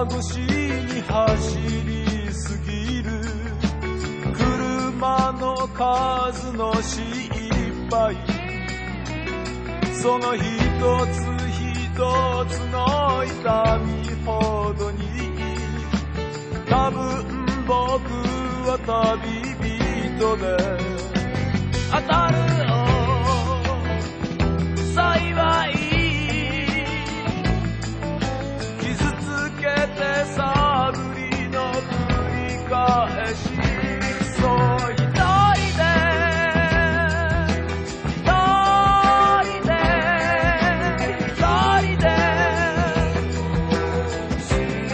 川越しに走りすぎる車の数の心配、その一つ一つの痛みほどに多分僕は旅人で当たる